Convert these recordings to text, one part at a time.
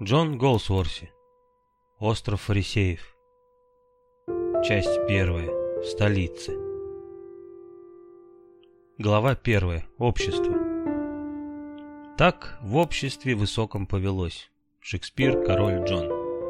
Джон Голсуорси. Остров фарисеев. Часть 1. В столице. Глава 1. Общество. Так в обществе высоком повелось. Шекспир, Король Джон.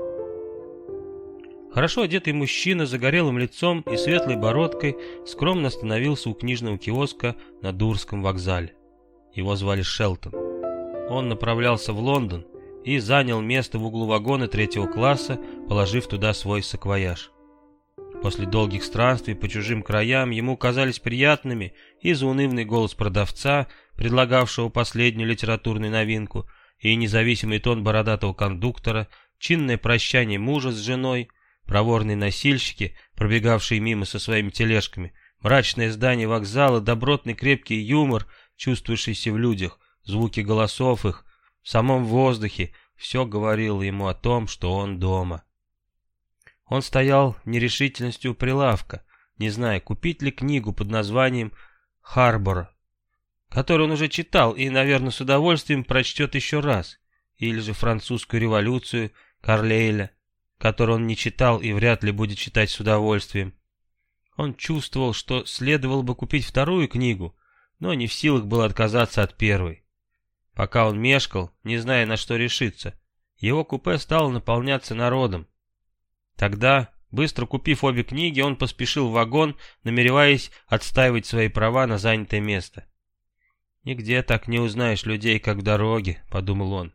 Хорошо одетый мужчина с загорелым лицом и светлой бородкой скромно остановился у книжного киоска на Дурском вокзале. Его звали Шелтон. Он направлялся в Лондон и занял место в углу вагона 3-го класса, положив туда свой саквояж. После долгих странствий по чужим краям ему казались приятными и заунывный голос продавца, предлагавшего последнюю литературную новинку, и независимый тон бородатого кондуктора, чинное прощание мужа с женой, проворные носильщики, пробегавшие мимо со своими тележками, мрачное здание вокзала, добротный крепкий юмор, чувствующийся в людях, звуки голосов их, в самом воздухе, все говорило ему о том, что он дома. Он стоял в нерешительности у прилавка, не зная, купить ли книгу под названием «Харбор», которую он уже читал и, наверное, с удовольствием прочтет еще раз, или же «Французскую революцию» Карлейля, которую он не читал и вряд ли будет читать с удовольствием. Он чувствовал, что следовало бы купить вторую книгу, но не в силах был отказаться от первой. Пока он мешкал, не зная, на что решиться, его купе стало наполняться народом. Тогда, быстро купив обе книги, он поспешил в вагон, намереваясь отстаивать свои права на занятое место. «Нигде так не узнаешь людей, как в дороге», — подумал он.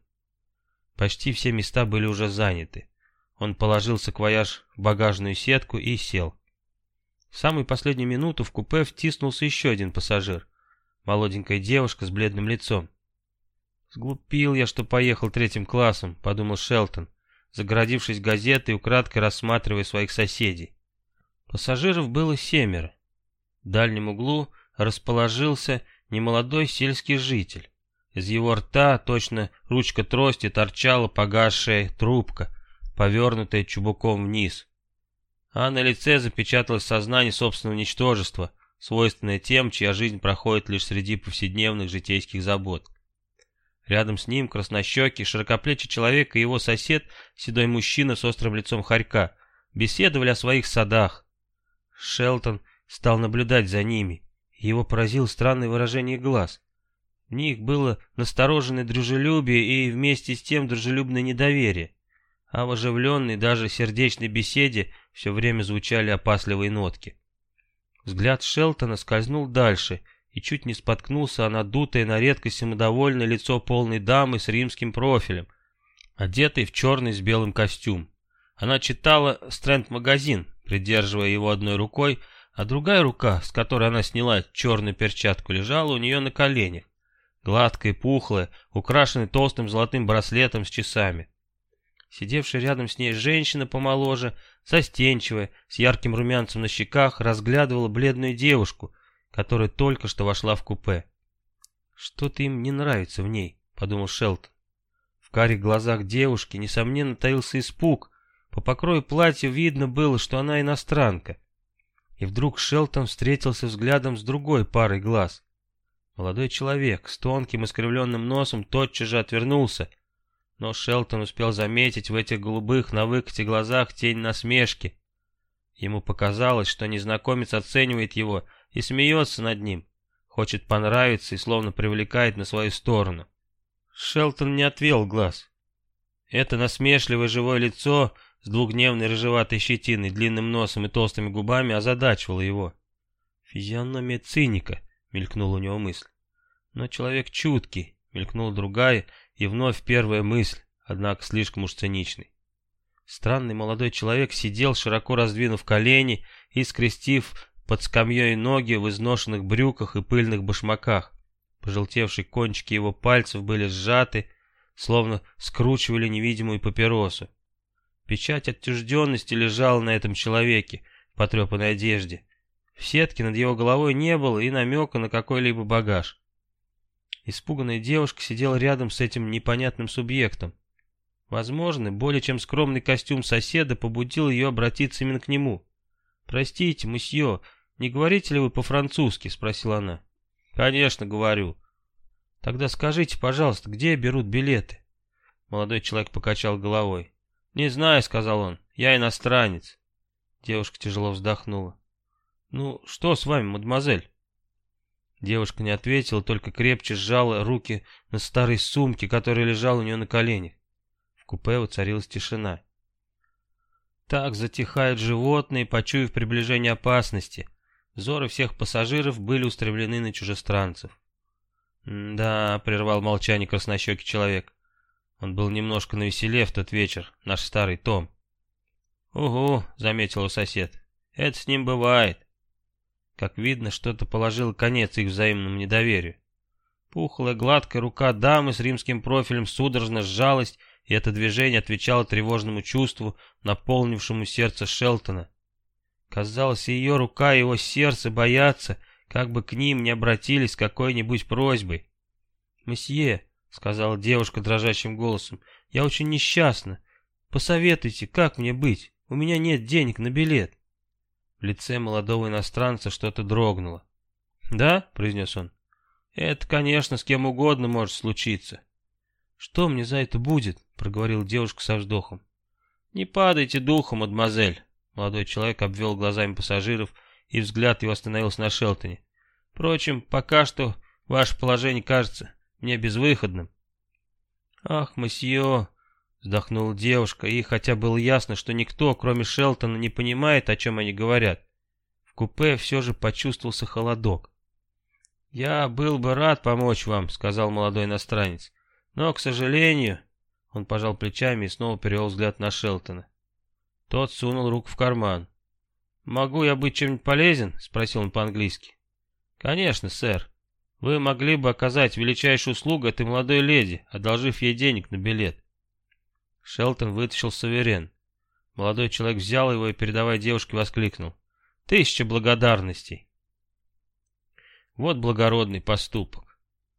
Почти все места были уже заняты. Он положил саквояж в багажную сетку и сел. В самую последнюю минуту в купе втиснулся еще один пассажир. Молоденькая девушка с бледным лицом. «Сглупил я, что поехал 3-м классом», — подумал Шелтон, загородившись газетой и украдкой рассматривая своих соседей. Пассажиров было 7. В дальнем углу расположился немолодой сельский житель. Из его рта, точно ручка трости, торчала погасшая трубка, повернутая чубуком вниз. А на лице запечаталось сознание собственного ничтожества, свойственное тем, чья жизнь проходит лишь среди повседневных житейских забот. Рядом с ним краснощекий, широкоплечий человек и его сосед, седой мужчина с острым лицом хорька, беседовали о своих садах. Шелтон стал наблюдать за ними, и его поразило странное выражение глаз. В них было настороженное дружелюбие и вместе с тем дружелюбное недоверие, а в оживленной, даже сердечной беседе все время звучали опасливые нотки. Взгляд Шелтона скользнул дальше и чуть не споткнулся о надутое на редкость самодовольное лицо полной дамы с римским профилем, одетой в черный с белым костюм. Она читала «Стрэнд-магазин», придерживая его одной рукой, а другая рука, с которой она сняла черную перчатку, лежала у нее на коленях, гладкая, пухлая, украшенная толстым золотым браслетом с часами. Сидевшая рядом с ней женщина помоложе, застенчивая, с ярким румянцем на щеках, разглядывала бледную девушку, которая только что вошла в купе. «Что-то им не нравится в ней», — подумал Шелтон. В карих глазах девушки, несомненно, таился испуг. По покрою платья видно было, что она иностранка. И вдруг Шелтон встретился взглядом с другой парой глаз. Молодой человек с тонким искривленным носом тотчас же отвернулся, но Шелтон успел заметить в этих голубых на выкате глазах тень насмешки. Ему показалось, что незнакомец оценивает его и смеется над ним, хочет понравиться и словно привлекает на свою сторону. Шелтон не отвел глаз. Это насмешливое живое лицо с двухдневной рыжеватой щетиной, длинным носом и толстыми губами озадачивало его. «Физиономия циника», — мелькнула у него мысль. «Но человек чуткий», — мелькнула другая, и вновь первая мысль, однако слишком уж циничной. Странный молодой человек сидел, широко раздвинув колени и скрестив под скамьей ноги в изношенных брюках и пыльных башмаках. Пожелтевшие кончики его пальцев были сжаты, словно скручивали невидимую папиросу. Печать отчужденности лежала на этом человеке в потрепанной одежде. В сетке над его головой не было и намека на какой-либо багаж. Испуганная девушка сидела рядом с этим непонятным субъектом. Возможно, более чем скромный костюм соседа побудил ее обратиться именно к нему. «Простите, мусье, не говорите ли вы по-французски?» — спросила она. «Конечно, говорю». «Тогда скажите, пожалуйста, где берут билеты?» Молодой человек покачал головой. «Не знаю», — сказал он, — «я иностранец». Девушка тяжело вздохнула. «Ну, что с вами, мадемуазель?» Девушка не ответила, только крепче сжала руки на старой сумке, которая лежала у нее на коленях. В купе воцарилась тишина. Так затихают животные, почуяв приближение опасности. Взоры всех пассажиров были устремлены на чужестранцев. «Да», — прервал молчание краснощекий человек. Он был немножко навеселе в тот вечер, наш старый Том. «Угу», — заметил его сосед, — «это с ним бывает». Как видно, что-то положило конец их взаимному недоверию. Пухлая гладкая рука дамы с римским профилем судорожно сжалась, и это движение отвечало тревожному чувству, наполнившему сердце Шелтона. Казалось, и ее рука, и его сердце боятся, как бы к ним не обратились с какой-нибудь просьбой. «Месье», — сказала девушка дрожащим голосом, — «я очень несчастна. Посоветуйте, как мне быть? У меня нет денег на билет». В лице молодого иностранца что-то дрогнуло. «Да?» — произнес он. «Это, конечно, с кем угодно может случиться». «Что мне за это будет?» — проговорила девушка со вздохом. «Не падайте духом, мадемуазель». Молодой человек обвел глазами пассажиров, и взгляд его остановился на Шелтоне. «Впрочем, пока что ваше положение кажется мне безвыходным». «Ах, месье!» — вздохнула девушка, и хотя было ясно, что никто, кроме Шелтона, не понимает, о чем они говорят, в купе все же почувствовался холодок. «Я был бы рад помочь вам», — сказал молодой иностранец, — «но, к сожалению...» Он пожал плечами и снова перевел взгляд на Шелтона. Тот сунул руку в карман. «Могу я быть чем-нибудь полезен?» — спросил он по-английски. «Конечно, сэр. Вы могли бы оказать величайшую услугу этой молодой леди, одолжив ей денег на билет». Шелтон вытащил суверен. Молодой человек взял его и, передавая девушке, воскликнул: «1000 благодарностей!» Вот благородный поступок.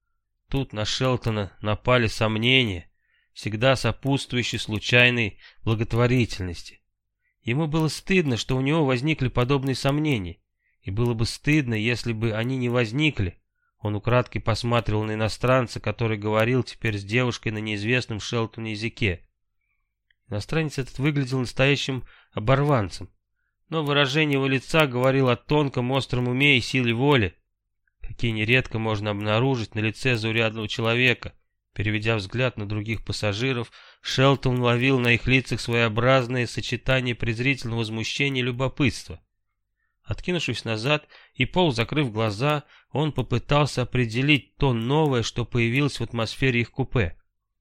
Тут на Шелтона напали сомнения, всегда сопутствующие случайной благотворительности. Ему было стыдно, что у него возникли подобные сомнения, и было бы стыдно, если бы они не возникли. Он украдкой посматривал на иностранца, который говорил теперь с девушкой на неизвестном Шелтону языке. Иностранец этот выглядел настоящим оборванцем, но выражение его лица говорило о тонком остром уме и силе воли, какие нередко можно обнаружить на лице заурядного человека. Переведя взгляд на других пассажиров, Шелтон ловил на их лицах своеобразное сочетание презрительного возмущения и любопытства. Откинувшись назад и полузакрыв глаза, он попытался определить то новое, что появилось в атмосфере их купе.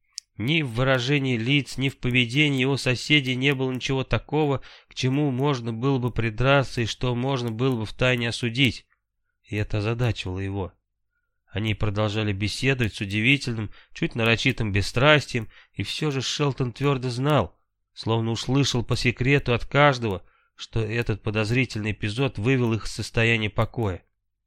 Ни в выражении лиц, ни в поведении его соседей не было ничего такого, к чему можно было бы придраться и что можно было бы втайне осудить, и это озадачивало его. Они продолжали беседовать с удивительным, чуть нарочитым бесстрастием, и все же Шелтон твердо знал, словно услышал по секрету от каждого, что этот подозрительный эпизод вывел их из состояния покоя.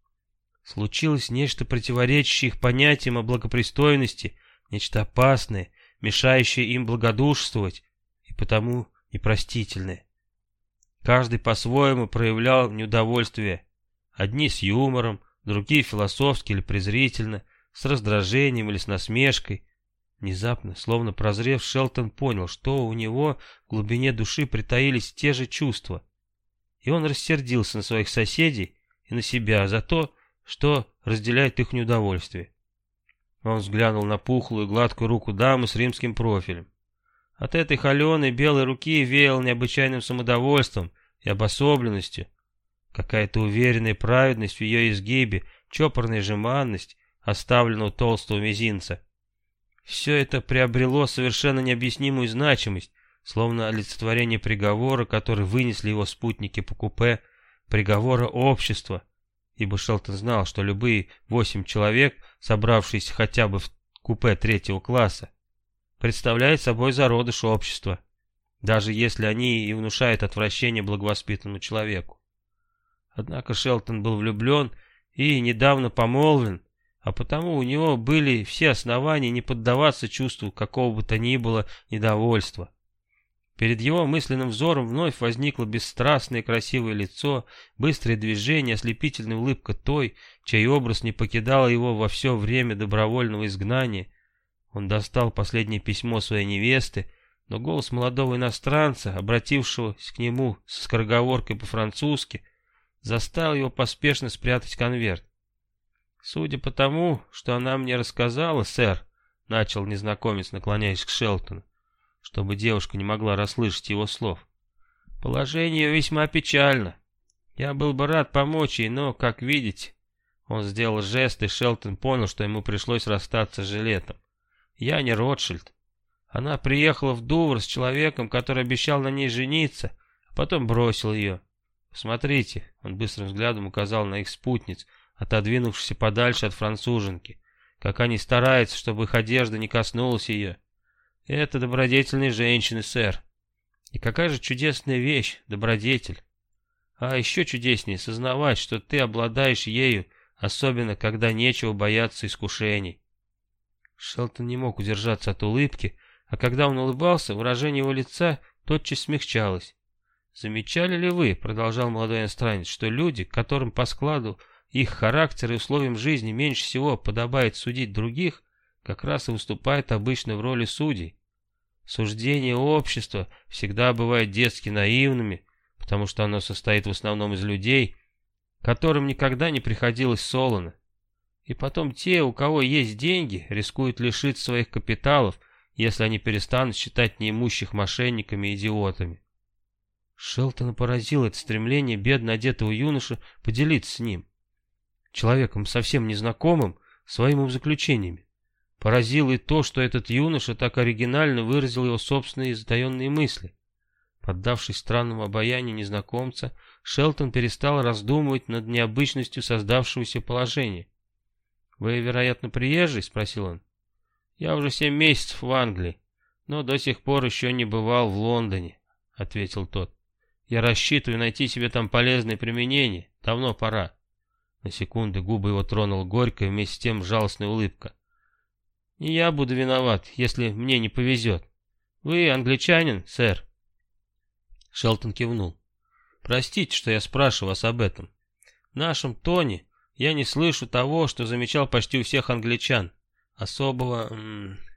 Случилось нечто противоречащее их понятиям о благопристойности, нечто опасное, мешающее им благодушествовать, и потому непростительное. Каждый по-своему проявлял неудовольствие, одни с юмором, другие философски или презрительно, с раздражением или с насмешкой. Внезапно, словно прозрев, Шелтон понял, что у него в глубине души притаились те же чувства. И он рассердился на своих соседей и на себя за то, что разделяет их неудовольствие. Он взглянул на пухлую гладкую руку дамы с римским профилем. От этой холеной белой руки веяло необычайным самодовольством и обособленностью. Какая-то уверенная праведность в ее изгибе, чопорная жеманность оставленного толстого мизинца. Все это приобрело совершенно необъяснимую значимость, словно олицетворение приговора, который вынесли его спутники по купе, приговора общества, ибо Шелтон знал, что любые 8 человек, собравшиеся хотя бы в купе 3-го класса, представляют собой зародыш общества, даже если они и внушают отвращение благовоспитанному человеку. Однако Шелтон был влюблен и недавно помолвлен, а потому у него были все основания не поддаваться чувству какого бы то ни было недовольства. Перед его мысленным взором вновь возникло бесстрастное красивое лицо, быстрое движение, ослепительная улыбка той, чей образ не покидал его во все время добровольного изгнания. Он достал последнее письмо своей невесты, но голос молодого иностранца, обратившегося к нему с скороговоркой по-французски, заставил его поспешно спрятать конверт. «Судя по тому, что она мне рассказала, сэр», — начал незнакомец, наклоняясь к Шелтону, чтобы девушка не могла расслышать его слов, — «положение ее весьма печально. Я был бы рад помочь ей, но, как видите...» Он сделал жест, и Шелтон понял, что ему пришлось расстаться с жилетом. «Я не Ротшильд. Она приехала в Дувр с человеком, который обещал на ней жениться, а потом бросил ее. Посмотрите», — он быстрым взглядом указал на их спутниц, отодвинувшихся подальше от француженки, как они стараются, чтобы их одежда не коснулась ее. «Это добродетельные женщины, сэр. И какая же чудесная вещь, добродетель. А еще чудеснее сознавать, что ты обладаешь ею, особенно когда нечего бояться искушений». Шелтон не мог удержаться от улыбки, а когда он улыбался, выражение его лица тотчас смягчалось. «Замечали ли вы, — продолжал молодой иностранец, — что люди, которым по складу их характера и условиям жизни меньше всего подобает судить других, как раз и выступают обычно в роли судей? Суждения общества всегда бывают детски наивными, потому что оно состоит в основном из людей, которым никогда не приходилось солоно. И потом те, у кого есть деньги, рискуют лишиться своих капиталов, если они перестанут считать неимущих мошенниками и идиотами». Шелтона поразило это стремление бедно одетого юноши поделиться с ним, человеком совсем незнакомым, своими умозаключениями. Поразило и то, что этот юноша так оригинально выразил его собственные затаенные мысли. Поддавшись странному обаянию незнакомца, Шелтон перестал раздумывать над необычностью создавшегося положения. «Вы, вероятно, приезжий?» — спросил он. «Я уже 7 месяцев в Англии, но до сих пор еще не бывал в Лондоне», — ответил тот. «Я рассчитываю найти себе там полезное применение. Давно пора». На секунду губы его тронула горькая, вместе с тем жалостная улыбка. «Не я буду виноват, если мне не повезет. Вы англичанин, сэр?» Шелтон кивнул. «Простите, что я спрашиваю вас об этом. В нашем тоне я не слышу того, что замечал почти у всех англичан. Особого